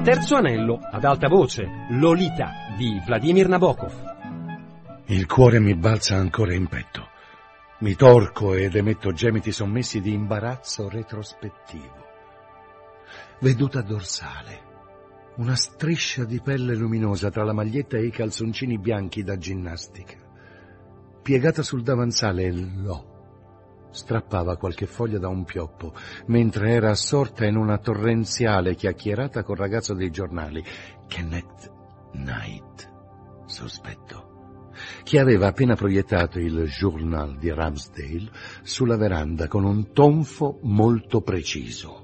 Terzo anello, ad alta voce, Lolita, di Vladimir Nabokov. Il cuore mi balza ancora in petto. Mi torco ed emetto gemiti sommessi di imbarazzo retrospettivo. Veduta dorsale. Una striscia di pelle luminosa tra la maglietta e i calzoncini bianchi da ginnastica. Piegata sul davanzale, l'ho. Strappava qualche foglia da un pioppo, mentre era assorta in una torrenziale chiacchierata col ragazzo dei giornali, Kenneth Knight, sospetto, che aveva appena proiettato il Journal di Ramsdale sulla veranda con un tonfo molto preciso.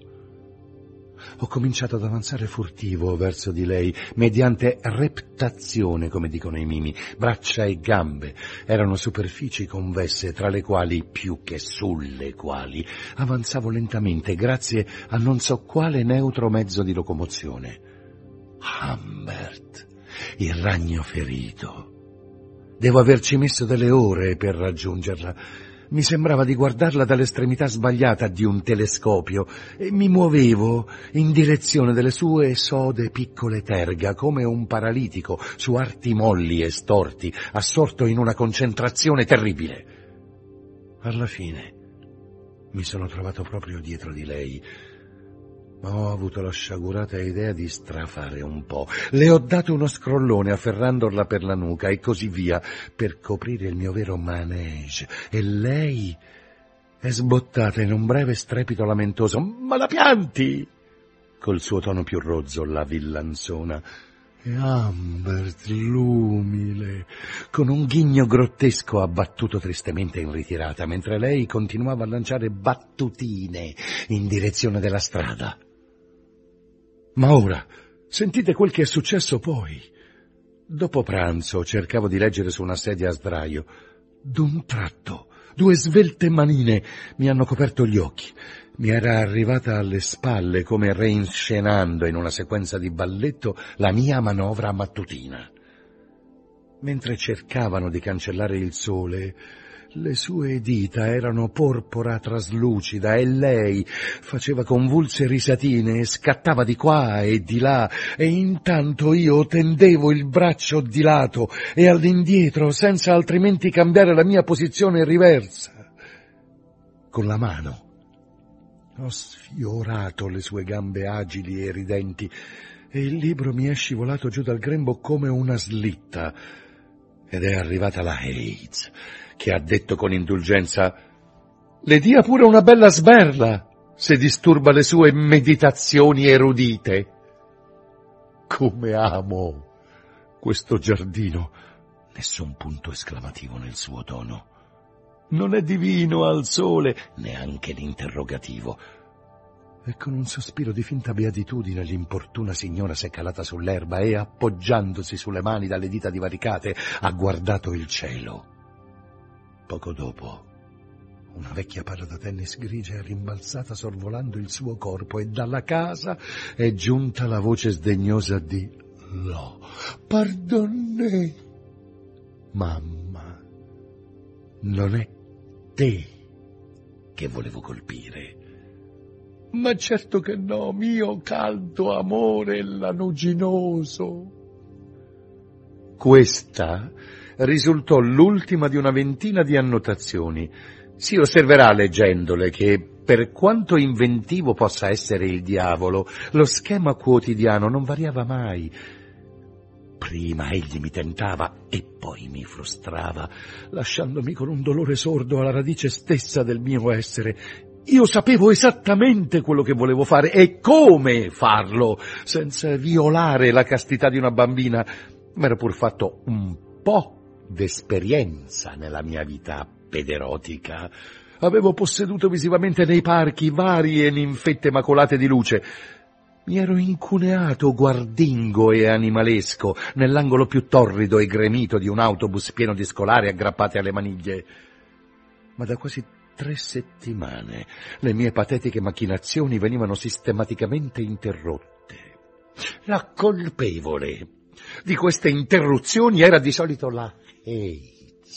Ho cominciato ad avanzare furtivo verso di lei, mediante reptazione, come dicono i mimi. Braccia e gambe erano superfici convesse, tra le quali, più che sulle quali, avanzavo lentamente, grazie a non so quale neutro mezzo di locomozione. Humbert, il ragno ferito. Devo averci messo delle ore per raggiungerla. Mi sembrava di guardarla dall'estremità sbagliata di un telescopio e mi muovevo in direzione delle sue sode piccole terga, come un paralitico su arti molli e storti, assorto in una concentrazione terribile. Alla fine mi sono trovato proprio dietro di lei. Ho avuto la sciagurata idea di strafare un po'. Le ho dato uno scrollone afferrandola per la nuca e così via, per coprire il mio vero manège. E lei è sbottata in un breve strepito lamentoso. «Ma la pianti!» Col suo tono più rozzo, la villanzona. E Humbert, l'umile, con un ghigno grottesco, ha battuto tristemente in ritirata, mentre lei continuava a lanciare battutine in direzione della strada. Ma ora, sentite quel che è successo poi. Dopo pranzo cercavo di leggere su una sedia a sdraio. D'un tratto, due svelte manine mi hanno coperto gli occhi. Mi era arrivata alle spalle, come reinscenando in una sequenza di balletto, la mia manovra mattutina. Mentre cercavano di cancellare il sole, le sue dita erano porpora traslucida e lei faceva convulse risatine e scattava di qua e di là, e intanto io tendevo il braccio di lato e all'indietro senza altrimenti cambiare la mia posizione riversa. Con la mano ho sfiorato le sue gambe agili e ridenti e il libro mi è scivolato giù dal grembo come una slitta. Ed è arrivata la Hayes, che ha detto con indulgenza: «Le dia pure una bella sberla, se disturba le sue meditazioni erudite». Come amo questo giardino! Nessun punto esclamativo nel suo tono. Non è divino al sole, neanche l'interrogativo. E con un sospiro di finta beatitudine l'importuna signora s'è calata sull'erba e, appoggiandosi sulle mani dalle dita divaricate, ha guardato il cielo. Poco dopo, una vecchia palla da tennis grigia è rimbalzata sorvolando il suo corpo e dalla casa è giunta la voce sdegnosa di «Lo, pardonne». Mamma, non è te che volevo colpire. Ma certo che no, mio caldo amore lanuginoso. Questa risultò l'ultima di una ventina di annotazioni. Si osserverà leggendole che, per quanto inventivo possa essere il diavolo, lo schema quotidiano non variava mai. Prima egli mi tentava e poi mi frustrava, lasciandomi con un dolore sordo alla radice stessa del mio essere. Io sapevo esattamente quello che volevo fare e come farlo, senza violare la castità di una bambina. M'ero pur fatto un po' d'esperienza nella mia vita pederotica. Avevo posseduto visivamente nei parchi varie ninfette macolate di luce. Mi ero incuneato guardingo e animalesco nell'angolo più torrido e gremito di un autobus pieno di scolari aggrappati alle maniglie. Ma da quasi 3 settimane le mie patetiche macchinazioni venivano sistematicamente interrotte. La colpevole di queste interruzioni era di solito la Hayes.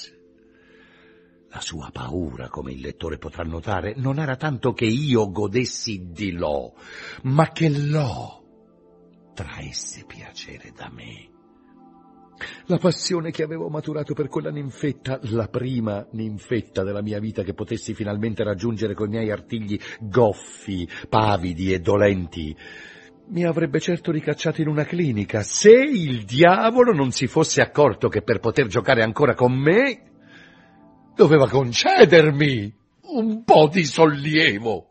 La sua paura, come il lettore potrà notare, non era tanto che io godessi di Lo, ma che Lo traesse piacere da me. La passione che avevo maturato per quella ninfetta, la prima ninfetta della mia vita che potessi finalmente raggiungere coi miei artigli goffi, pavidi e dolenti, mi avrebbe certo ricacciato in una clinica se il diavolo non si fosse accorto che per poter giocare ancora con me doveva concedermi un po' di sollievo.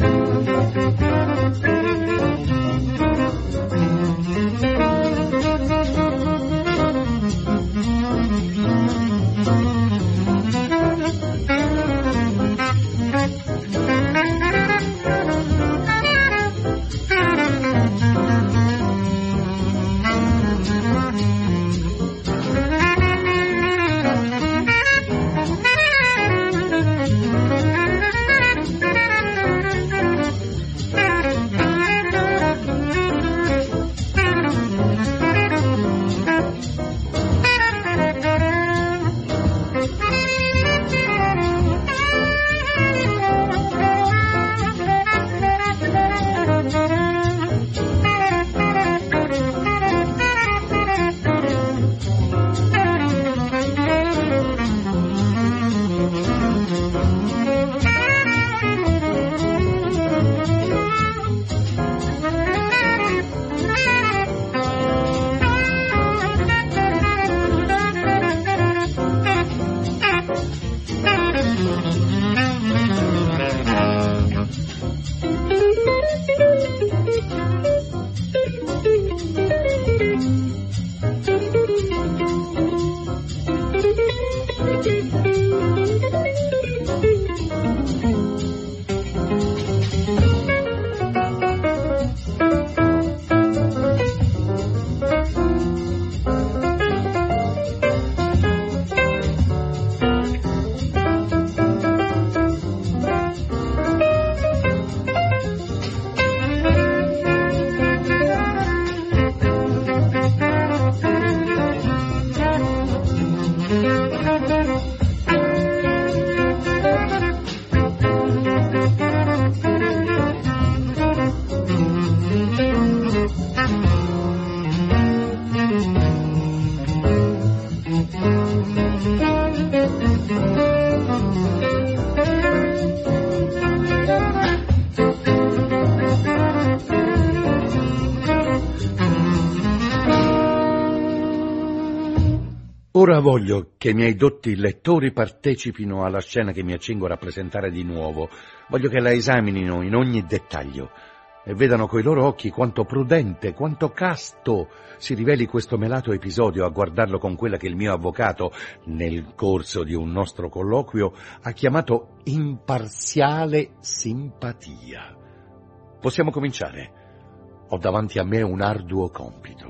Ora voglio che i miei dotti lettori partecipino alla scena che mi accingo a rappresentare di nuovo. Voglio che la esaminino in ogni dettaglio e vedano coi loro occhi quanto prudente, quanto casto si riveli questo melato episodio a guardarlo con quella che il mio avvocato, nel corso di un nostro colloquio, ha chiamato imparziale simpatia. Possiamo cominciare. Ho davanti a me un arduo compito.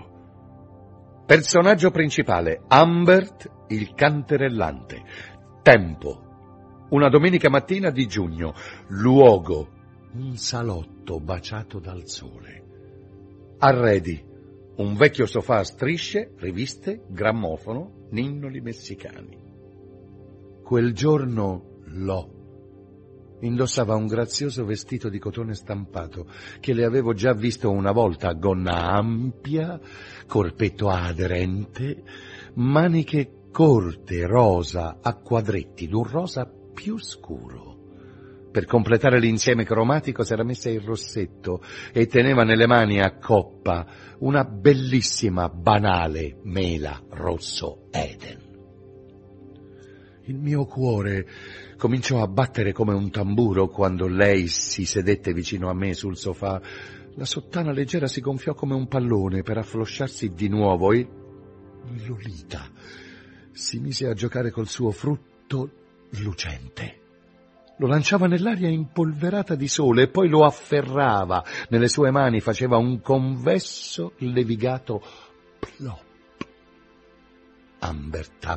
Personaggio principale, Humbert il canterellante. Tempo, una domenica mattina di giugno. Luogo, un salotto baciato dal sole. Arredi, un vecchio sofà a strisce, riviste, grammofono, ninnoli messicani. Quel giorno Lo indossava un grazioso vestito di cotone stampato che le avevo già visto una volta, gonna ampia, corpetto aderente, maniche corte, rosa, a quadretti, d'un rosa più scuro. Per completare l'insieme cromatico s'era messa il rossetto e teneva nelle mani a coppa una bellissima, banale mela rosso Eden. Il mio cuore cominciò a battere come un tamburo quando lei si sedette vicino a me sul sofà. La sottana leggera si gonfiò come un pallone per afflosciarsi di nuovo e Lolita si mise a giocare col suo frutto lucente. Lo lanciava nell'aria impolverata di sole e poi lo afferrava nelle sue mani, faceva un convesso levigato plop.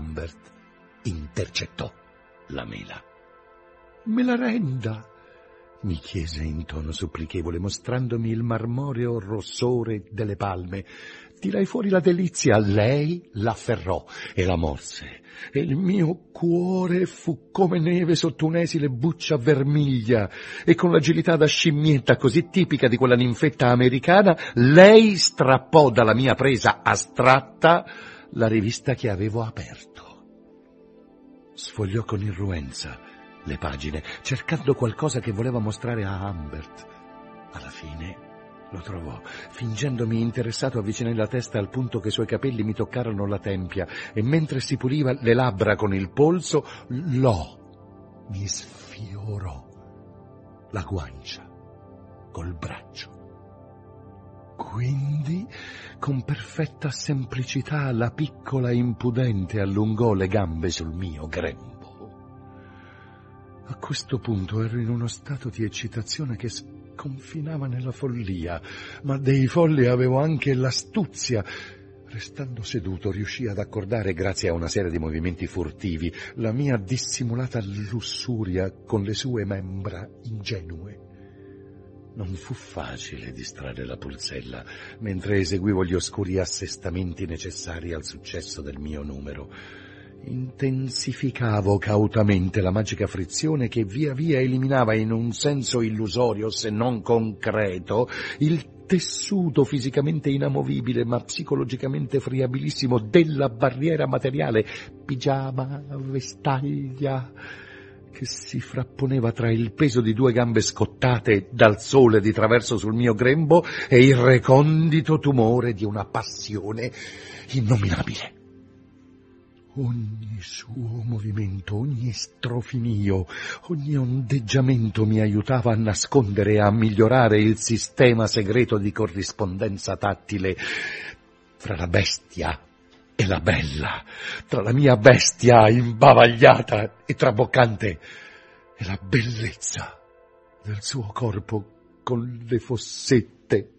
Humbert intercettò la mela. Me la renda, mi chiese in tono supplichevole, mostrandomi il marmoreo rossore delle palme. Tirai fuori la delizia, lei l'afferrò e la morse, e il mio cuore fu come neve sotto un'esile buccia vermiglia, e con l'agilità da scimmietta così tipica di quella ninfetta americana, lei strappò dalla mia presa astratta la rivista che avevo aperto. Sfogliò con irruenza le pagine, cercando qualcosa che voleva mostrare a Humbert. Alla fine lo trovò. Fingendomi interessato, avvicinai la testa al punto che i suoi capelli mi toccarono la tempia, e mentre si puliva le labbra con il polso, mi sfiorò la guancia col braccio. Quindi, con perfetta semplicità, la piccola impudente allungò le gambe sul mio grembo. A questo punto ero in uno stato di eccitazione che sconfinava nella follia, ma dei folli avevo anche l'astuzia. Restando seduto, riuscii ad accordare, grazie a una serie di movimenti furtivi, la mia dissimulata lussuria con le sue membra ingenue. Non fu facile distrarre la pulzella mentre eseguivo gli oscuri assestamenti necessari al successo del mio numero. Intensificavo cautamente la magica frizione che via via eliminava in un senso illusorio, se non concreto, il tessuto fisicamente inamovibile ma psicologicamente friabilissimo della barriera materiale, pigiama, vestaglia, che si frapponeva tra il peso di 2 gambe scottate dal sole di traverso sul mio grembo e il recondito tumore di una passione innominabile. Ogni suo movimento, ogni strofinio, ogni ondeggiamento mi aiutava a nascondere e a migliorare il sistema segreto di corrispondenza tattile fra la bestia e la bella, tra la mia bestia imbavagliata e traboccante e la bellezza del suo corpo con le fossette.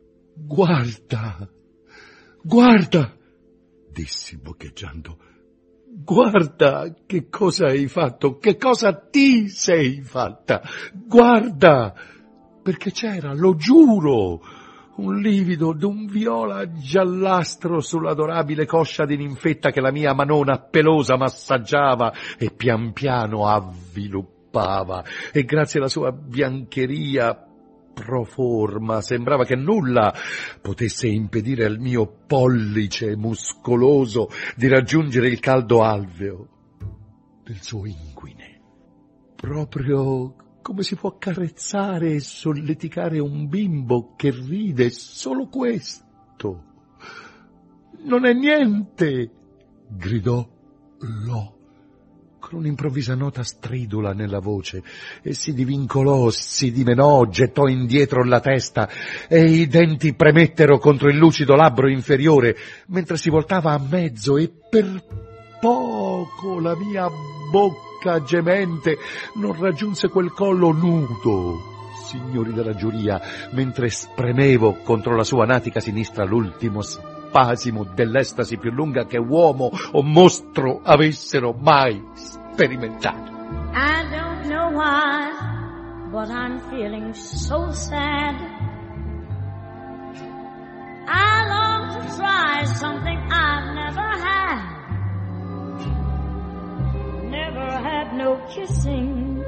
Guarda, guarda, dissi boccheggiando. Guarda che cosa hai fatto, che cosa ti sei fatta. Guarda, perché c'era, lo giuro, un livido d'un viola giallastro sull'adorabile coscia di ninfetta che la mia manona pelosa massaggiava e pian piano avviluppava, e grazie alla sua biancheria proforma sembrava che nulla potesse impedire al mio pollice muscoloso di raggiungere il caldo alveo del suo inguine, proprio come si può accarezzare e solleticare un bimbo che ride. Solo questo. Non è niente, gridò Lo, con un'improvvisa nota stridula nella voce, e si divincolò, si dimenò, gettò indietro la testa, e i denti premettero contro il lucido labbro inferiore, mentre si voltava a mezzo, e per poco la mia bocca gemente non raggiunse quel collo nudo, signori della giuria, mentre spremevo contro la sua natica sinistra l'ultimo spasimo dell'estasi più lunga che uomo o mostro avessero mai sperimentato. I don't know why, but I'm feeling so sad. I long to try something I've never had. Never had no kissing.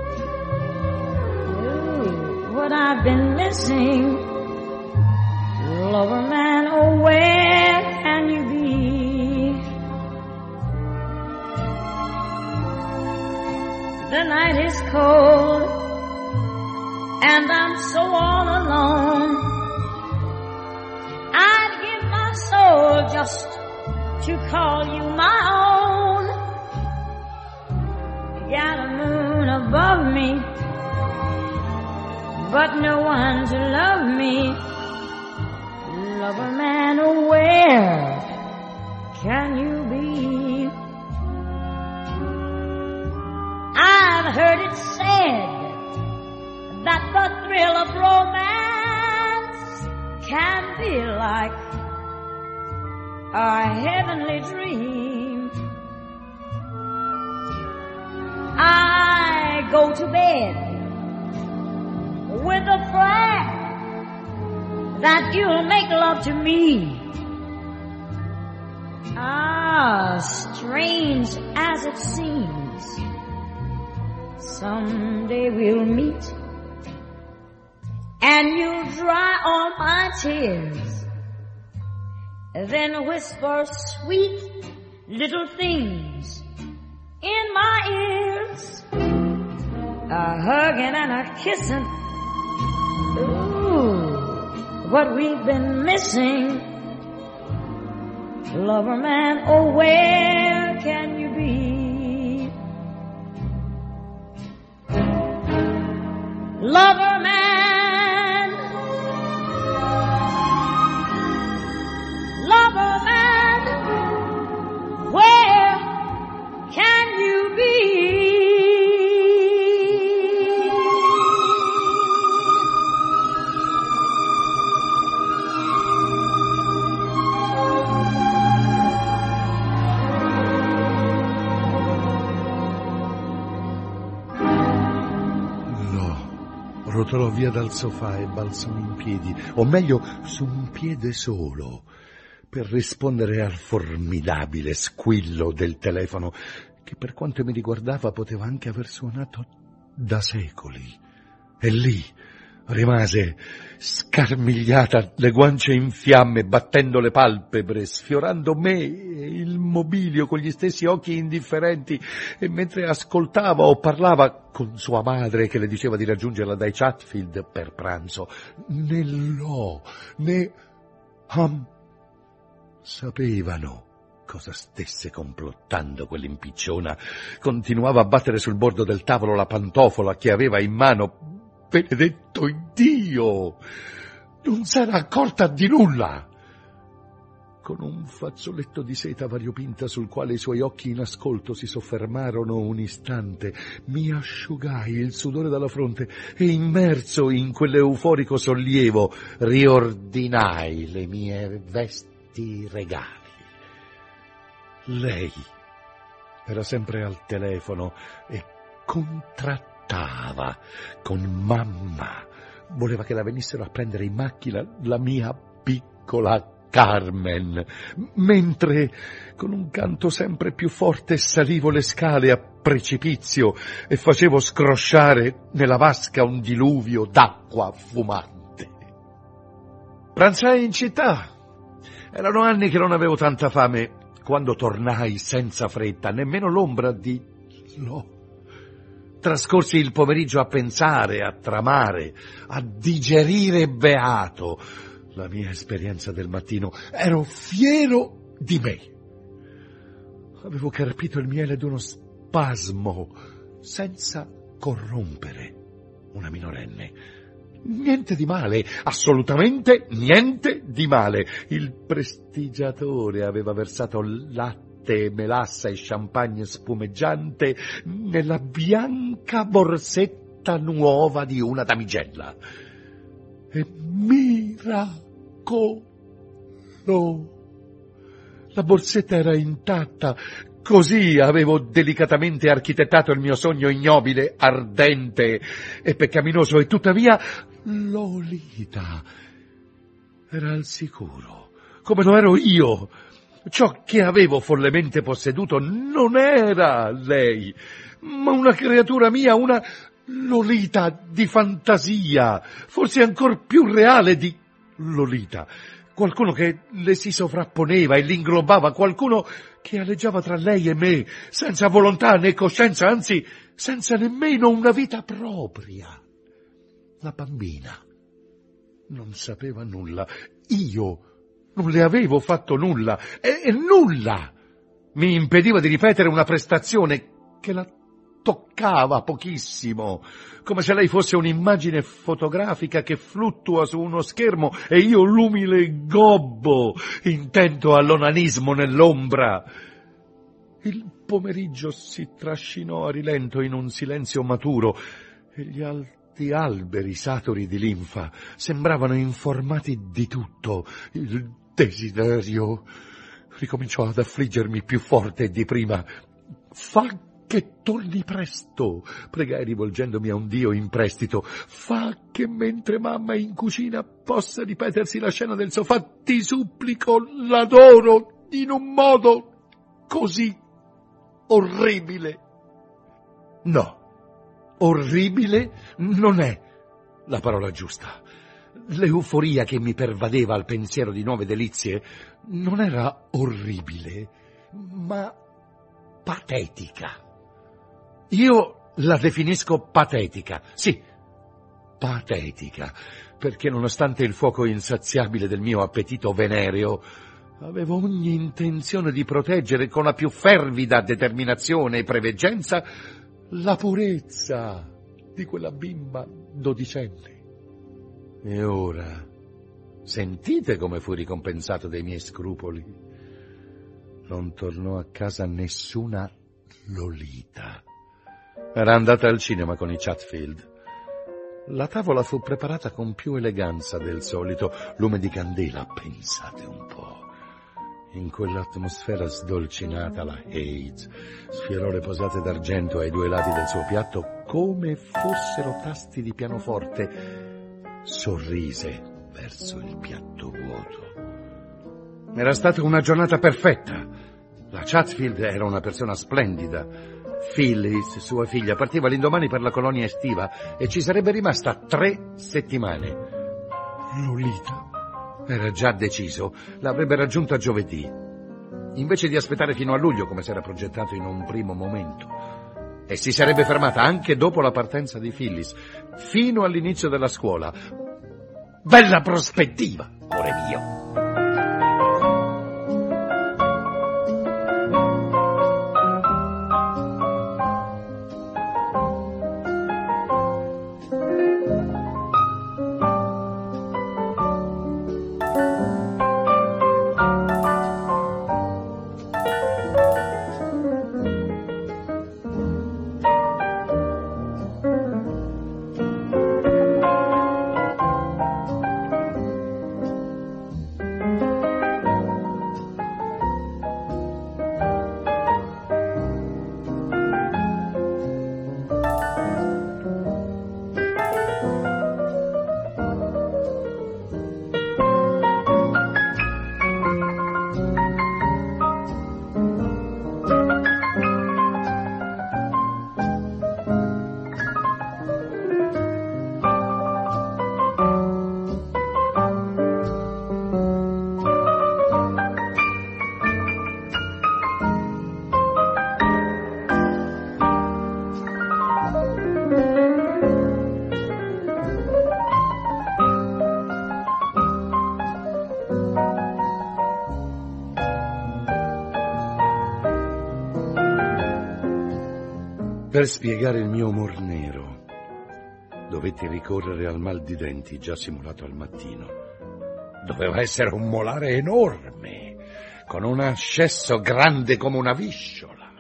Ooh, what I've been missing. Lover man, oh where can you be? The night is cold and I'm so all alone. I'd give my soul just to call you my own. Got a moon above me, but no one to love me. Lover man, oh where can you be? I've heard it said that the thrill of romance can be like a heavenly dream. I go to bed that you'll make love to me. Ah, strange as it seems, someday we'll meet, and you'll dry all my tears, then whisper sweet little things in my ears, a hugging and a kissing, ooh, what we've been missing. Lover man, oh where can you be? Lover man, lover man, where can you be? Rotolò via dal sofà e balzò in piedi, o meglio su un piede solo, per rispondere al formidabile squillo del telefono, che per quanto mi riguardava poteva anche aver suonato da secoli. E lì rimase scarmigliata, le guance in fiamme, battendo le palpebre, sfiorando me e il mobilio con gli stessi occhi indifferenti, e mentre ascoltava o parlava con sua madre che le diceva di raggiungerla dai Chatfield per pranzo, né Lo né Ham sapevano cosa stesse complottando quell'impicciona. Continuava a battere sul bordo del tavolo la pantofola che aveva in mano. Benedetto Dio! Non s'era accorta di nulla! Con un fazzoletto di seta variopinta sul quale i suoi occhi in ascolto si soffermarono un istante, mi asciugai il sudore dalla fronte e, immerso in quell'euforico sollievo, riordinai le mie vesti regali. Lei era sempre al telefono e contrattava con mamma. Voleva che la venissero a prendere in macchina la mia piccola Carmen, mentre con un canto sempre più forte salivo le scale a precipizio e facevo scrosciare nella vasca un diluvio d'acqua fumante. Pranzai in città. Erano anni che non avevo tanta fame. Quando tornai senza fretta, nemmeno l'ombra di Lo. Trascorsi il pomeriggio a pensare, a tramare, a digerire beato la mia esperienza del mattino. Ero fiero di me. Avevo carpito il miele d'uno spasmo senza corrompere una minorenne. Niente di male, assolutamente niente di male. Il prestigiatore aveva versato latte, melassa e champagne spumeggiante nella bianca borsetta nuova di una damigella. E miracolo! La borsetta era intatta. Così avevo delicatamente architettato il mio sogno ignobile, ardente e peccaminoso, e tuttavia Lolita era al sicuro, come lo ero io. Ciò che avevo follemente posseduto non era lei, ma una creatura mia, una Lolita di fantasia, forse ancor più reale di Lolita. Qualcuno che le si sovrapponeva e l'inglobava, qualcuno che aleggiava tra lei e me, senza volontà né coscienza, anzi, senza nemmeno una vita propria. La bambina non sapeva nulla, io non le avevo fatto nulla, e nulla mi impediva di ripetere una prestazione che la toccava pochissimo, come se lei fosse un'immagine fotografica che fluttua su uno schermo e io l'umile gobbo, intento all'onanismo nell'ombra. Il pomeriggio si trascinò a rilento in un silenzio maturo e gli alti alberi saturi di linfa sembravano informati di tutto. Il desiderio ricominciò ad affliggermi più forte di prima. Fa che torni presto, pregai rivolgendomi a un dio in prestito. Fa che mentre mamma è in cucina possa ripetersi la scena del sofà. Ti supplico, l'adoro in un modo così orribile. No, orribile non è la parola giusta. L'euforia che mi pervadeva al pensiero di nuove delizie non era orribile, ma patetica. Io la definisco patetica, sì, patetica, perché nonostante il fuoco insaziabile del mio appetito venereo, avevo ogni intenzione di proteggere con la più fervida determinazione e preveggenza la purezza di quella bimba dodicenne. E ora, sentite come fui ricompensato dei miei scrupoli. Non tornò a casa nessuna Lolita. Era andata al cinema con i Chatfield. La tavola fu preparata con più eleganza del solito, lume di candela, pensate un po'. In quell'atmosfera sdolcinata la Hayes sfiorò le posate d'argento ai due lati del suo piatto come fossero tasti di pianoforte. Sorrise verso il piatto vuoto. Era stata una giornata perfetta. La Chatfield era una persona splendida. Phyllis, sua figlia, partiva l'indomani per la colonia estiva e ci sarebbe rimasta 3 settimane. Lolita era già deciso, l'avrebbe raggiunta giovedì, invece di aspettare fino a luglio come si era progettato in un primo momento. E si sarebbe fermata anche dopo la partenza di Phyllis, fino all'inizio della scuola. Bella prospettiva, amore mio! Per spiegare il mio umor nero, dovetti ricorrere al mal di denti già simulato al mattino. Doveva essere un molare enorme, con un ascesso grande come una visciola.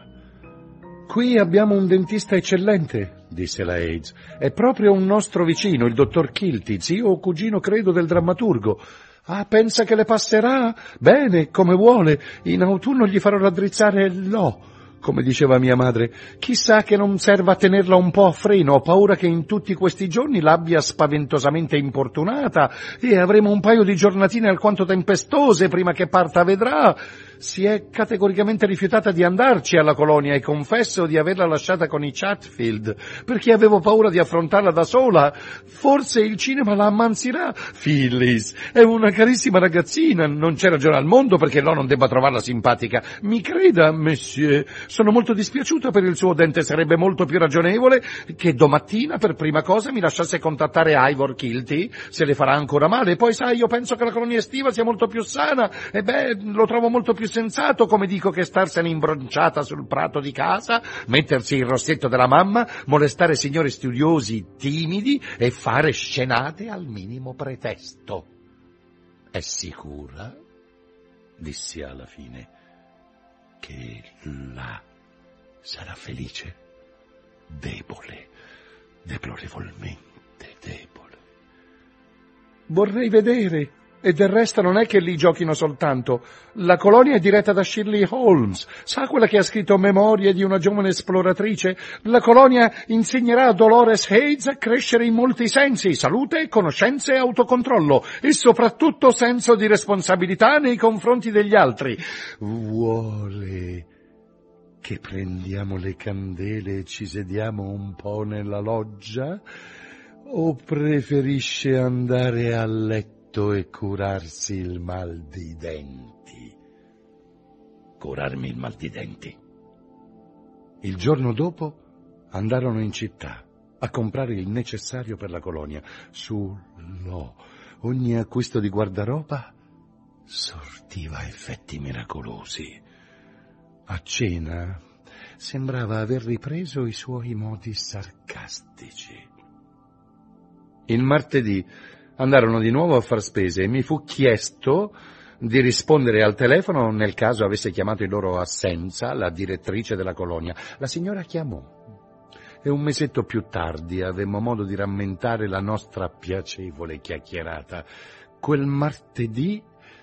Qui abbiamo un dentista eccellente, disse la Hayes. È proprio un nostro vicino, il dottor Kilty, zio o cugino credo del drammaturgo. Ah, pensa che le passerà? Bene, come vuole. In autunno gli farò raddrizzare l'O. Come diceva mia madre, chissà che non serva a tenerla un po' a freno, ho paura che in tutti questi giorni l'abbia spaventosamente importunata e avremo un paio di giornatine alquanto tempestose prima che parta, vedrà. Si è categoricamente rifiutata di andarci alla colonia e confesso di averla lasciata con i Chatfield, perché avevo paura di affrontarla da sola. Forse il cinema la ammansirà. Phyllis è una carissima ragazzina, non c'è ragione al mondo perché no non debba trovarla simpatica. Mi creda, monsieur, sono molto dispiaciuta per il suo dente, sarebbe molto più ragionevole che domattina per prima cosa mi lasciasse contattare Ivor Kilty, se le farà ancora male. Poi sai, io penso che la colonia estiva sia molto più sana, e lo trovo molto più sensato, come dico, che starsene imbronciata sul prato di casa, mettersi il rossetto della mamma, molestare signori studiosi timidi e fare scenate al minimo pretesto. È sicura, dissi alla fine, che là sarà felice? Debole, deplorevolmente debole. Vorrei vedere, E del resto non è che lì giochino soltanto. La colonia è diretta da Shirley Holmes. Sa, quella che ha scritto Memorie di una giovane esploratrice? La colonia insegnerà a Dolores Hayes a crescere in molti sensi: salute, conoscenze e autocontrollo, e soprattutto senso di responsabilità nei confronti degli altri. Vuole che prendiamo le candele e ci sediamo un po' nella loggia? O preferisce andare a letto e curarsi il mal di denti? Curarmi il mal di denti. Il giorno dopo andarono in città a comprare il necessario per la colonia. Ogni acquisto di guardaroba sortiva effetti miracolosi. A cena sembrava aver ripreso i suoi modi sarcastici. Il martedì andarono di nuovo a far spese e mi fu chiesto di rispondere al telefono nel caso avesse chiamato in loro assenza la direttrice della colonia. La signora chiamò e un mesetto più tardi avemmo modo di rammentare la nostra piacevole chiacchierata. Quel martedì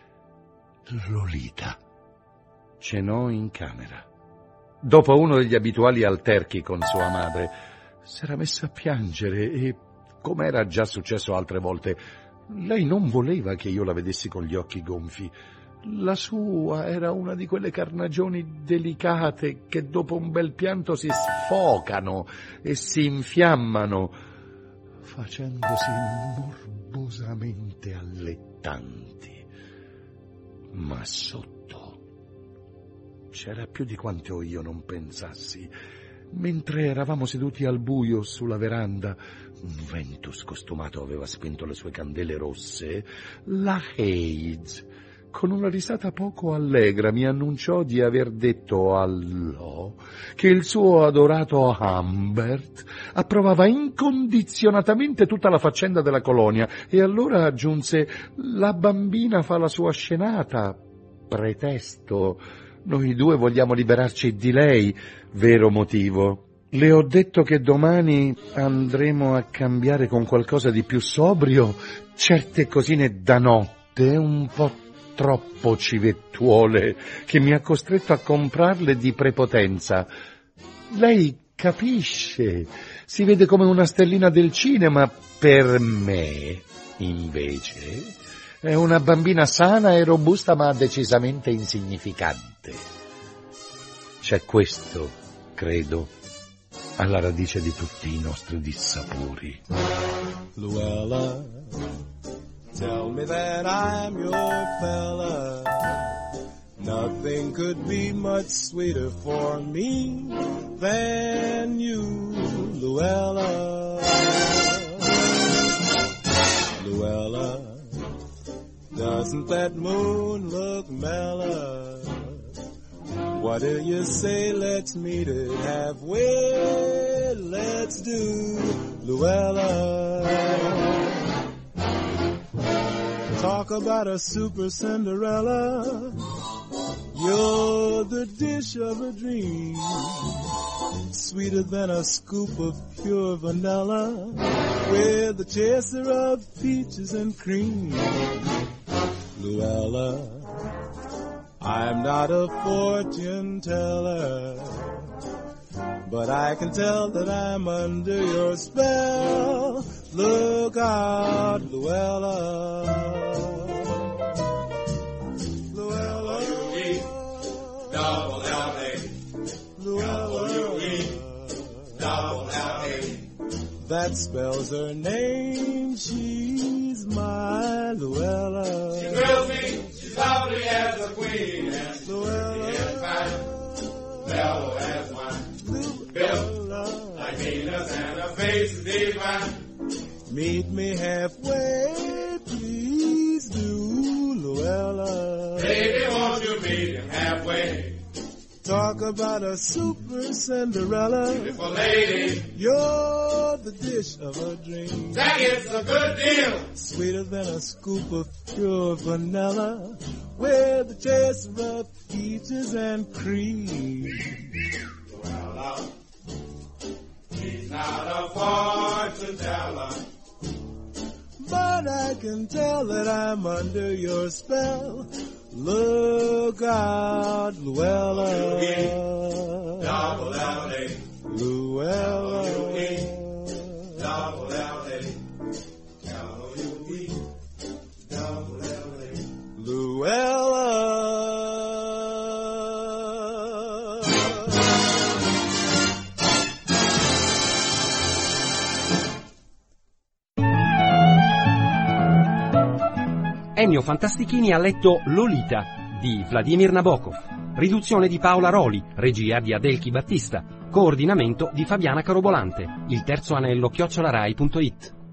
Lolita cenò in camera. Dopo uno degli abituali alterchi con sua madre, s'era messa a piangere e, come era già successo altre volte, lei non voleva che io la vedessi con gli occhi gonfi. La sua era una di quelle carnagioni delicate che dopo un bel pianto si sfocano e si infiammano, facendosi morbosamente allettanti. Ma sotto c'era più di quanto io non pensassi. Mentre eravamo seduti al buio sulla veranda, un vento scostumato aveva spento le sue candele rosse, la Hayes, con una risata poco allegra, mi annunciò di aver detto all'O che il suo adorato Humbert approvava incondizionatamente tutta la faccenda della colonia, e allora aggiunse: la bambina fa la sua scenata, pretesto. Noi due vogliamo liberarci di lei, vero motivo. Le ho detto che domani andremo a cambiare con qualcosa di più sobrio certe cosine da notte, un po' troppo civettuole, che mi ha costretto a comprarle di prepotenza. Lei capisce, si vede come una stellina del cinema. Per me, invece, è una bambina sana e robusta, ma decisamente insignificante. C'è questo, credo, alla radice di tutti i nostri dissapori. Luella, tell me that I'm your fella. Nothing could be much sweeter for me than you, Luella. Luella, doesn't that moon look mellow? What do you say, let's meet it halfway, let's do, Luella. Talk about a super Cinderella, you're the dish of a dream, sweeter than a scoop of pure vanilla, with a chaser of peaches and cream. Luella, I'm not a fortune teller, but I can tell that I'm under your spell. Look out, Luella. Luella. W-E-double-L-A. Luella. W-E-double-L-A. That spells her name, she's my Luella. She thrills me, she's lovely as a queen, and Luella is fine, mellow as wine, built like Venus and her face is divine. Meet me halfway, please do, Luella. Baby, won't you meet him halfway? Talk about a super Cinderella, beautiful lady, you're the dish of a dream. That is a good deal, sweeter than a scoop of pure vanilla, with a taste of peaches and cream. Well, he's not a fortune teller, but but I can tell that I'm under your spell. Look out, Luella. Luella. Luella. Ennio Fantastichini ha letto Lolita di Vladimir Nabokov, riduzione di Paola Roli, regia di Adelchi Battista, coordinamento di Fabiana Carobolante, il terzo anello @rai.it.